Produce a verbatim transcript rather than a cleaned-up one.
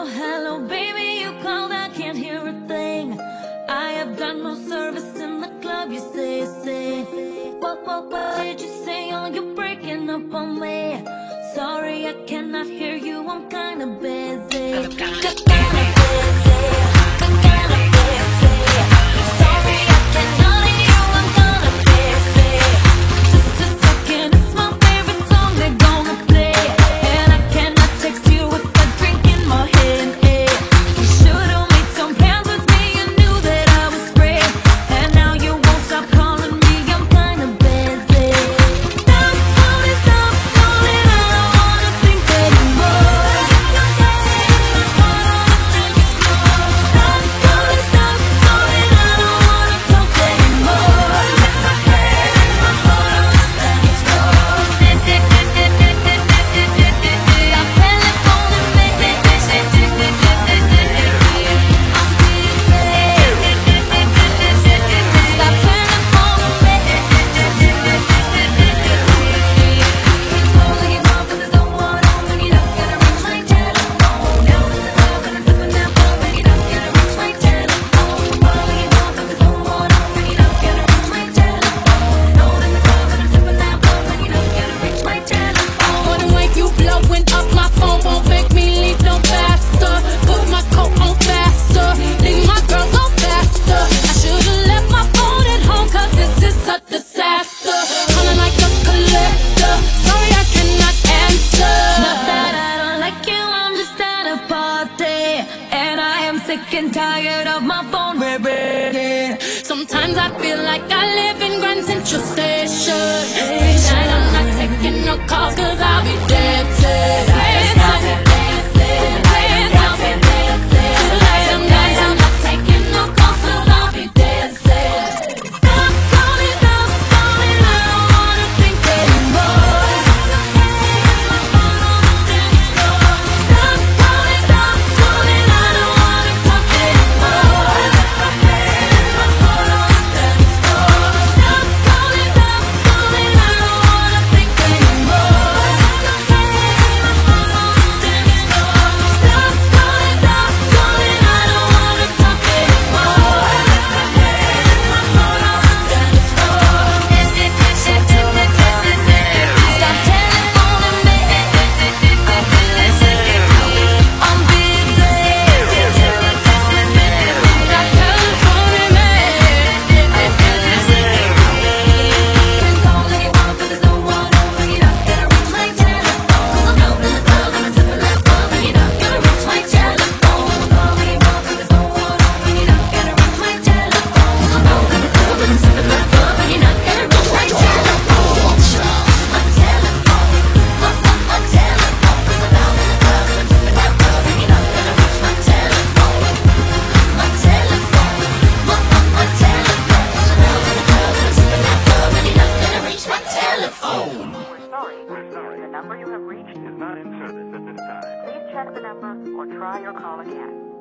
Hello, hello, baby, you called, I can't hear a thing. I have got no service in the club, you say, say. What, what, what did you say? Oh, you're breaking up on me. Sorry, I cannot hear you, I'm kinda busy. I'm kinda busy. I'm kinda busy. Sorry, I cannot hear you, I'm kinda busy. Just a second, it's my favorite song they're gonna play. And I cannot text you with a drink in my hand. You should've made some plans with me, you knew that I was free. And now you won't stop calling me, I'm kinda busy. Stop calling, stop calling, I don't wanna think anymore. Stop calling, stop calling, I don't wanna talk anymore. Stop telephoning me. Sick and tired of my phone ringing. Sometimes I feel like I live in Grand Central Station. Every night I'm not taking no calls cause I'll be dancing. Some nights I'm not taking no calls cause I'll be dancing. Stop calling, stop calling, I don't wanna think anymore. Stop calling, stop calling, I don't wanna talk anymore. Stop calling, stop calling, I don't wanna think anymore. Stop calling, stop calling, I don't wanna talk anymore. Stop telephoning me. I'm busy. Stop telephoning me. Can call anyone, but there's no one home when you're not gonna reach my telephone. 'Cause I'm out in the club and I'm sipping that bub and you're not gonna reach my telephone. Call anyone, but there's no one home when you're not gonna reach my telephone. 'Cause I'm out in the club and I'm sipping that bub and you're not gonna reach my telephone. My telephone, my, my, my telephone. 'Cause I'm out in the club and I'm sipping that bub and you're not gonna reach my telephone. My telephone, my, my, my telephone. 'Cause I'm out in the club and I'm sipping that bub and you're not gonna reach my telephone. We're sorry. We're sorry. The number you have reached is not in service at this time. Please check the number or try your call again.